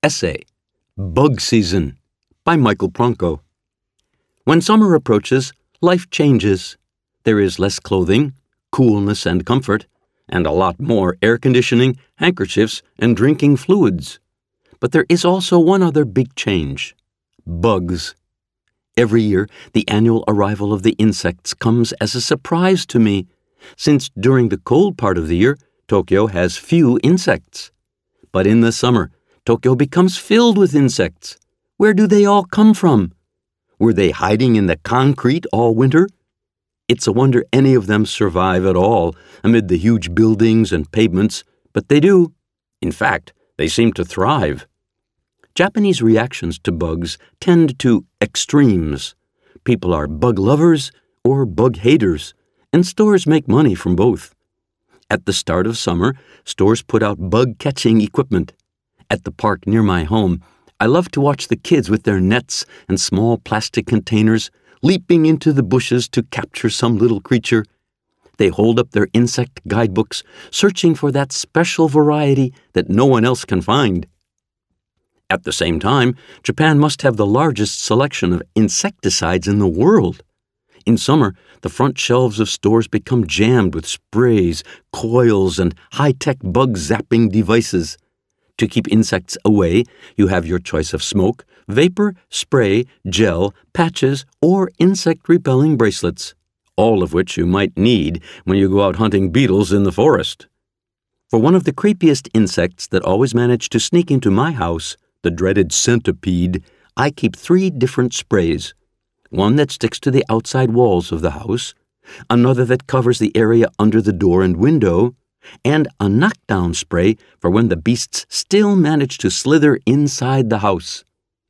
Essay, Bug Season, by Michael Pronko. When summer approaches, life changes. There is less clothing, coolness and comfort, and a lot more air conditioning, handkerchiefs, and drinking fluids. But there is also one other big change: bugs. Every year, the annual arrival of the insects comes as a surprise to me, since during the cold part of the year, Tokyo has few insects. But in the summer, Tokyo becomes filled with insects. Where do they all come from? Were they hiding in the concrete all winter? It's a wonder any of them survive at all amid the huge buildings and pavements, but they do. In fact, they seem to thrive. Japanese reactions to bugs tend to extremes. People are bug lovers or bug haters, and stores make money from both. At the start of summer, stores put out bug-catching equipment. At the park near my home, I love to watch the kids with their nets and small plastic containers leaping into the bushes to capture some little creature. They hold up their insect guidebooks, searching for that special variety that no one else can find. At the same time, Japan must have the largest selection of insecticides in the world. In summer, the front shelves of stores become jammed with sprays, coils, and high-tech bug-zapping devices. To keep insects away, you have your choice of smoke, vapor, spray, gel, patches, or insect-repelling bracelets, all of which you might need when you go out hunting beetles in the forest. For one of the creepiest insects that always manage to sneak into my house, the dreaded centipede, I keep 3 different sprays. One that sticks to the outside walls of the house, another that covers the area under the door and window, and a knockdown spray for when the beasts still manage to slither inside the house.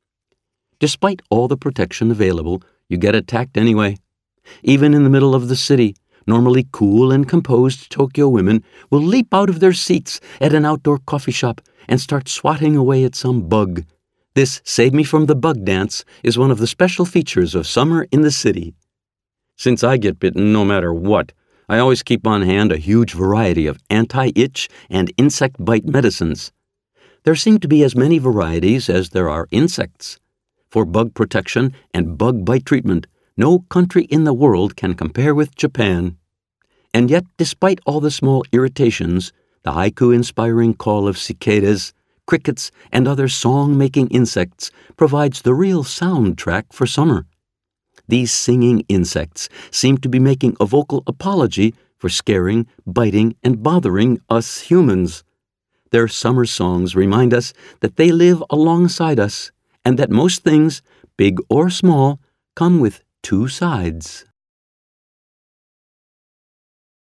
Despite all the protection available, you get attacked anyway. Even in the middle of the city, normally cool and composed Tokyo women will leap out of their seats at an outdoor coffee shop and start swatting away at some bug. This Save Me From the Bug dance is one of the special features of summer in the city. Since I get bitten no matter what, I always keep on hand a huge variety of anti-itch and insect bite medicines. There seem to be as many varieties as there are insects. For bug protection and bug bite treatment, no country in the world can compare with Japan. And yet, despite all the small irritations, the haiku-inspiring call of cicadas, crickets, and other song-making insects provides the real soundtrack for summer. These singing insects seem to be making a vocal apology for scaring, biting, and bothering us humans. Their summer songs remind us that they live alongside us, and that most things, big or small, come with 2 sides.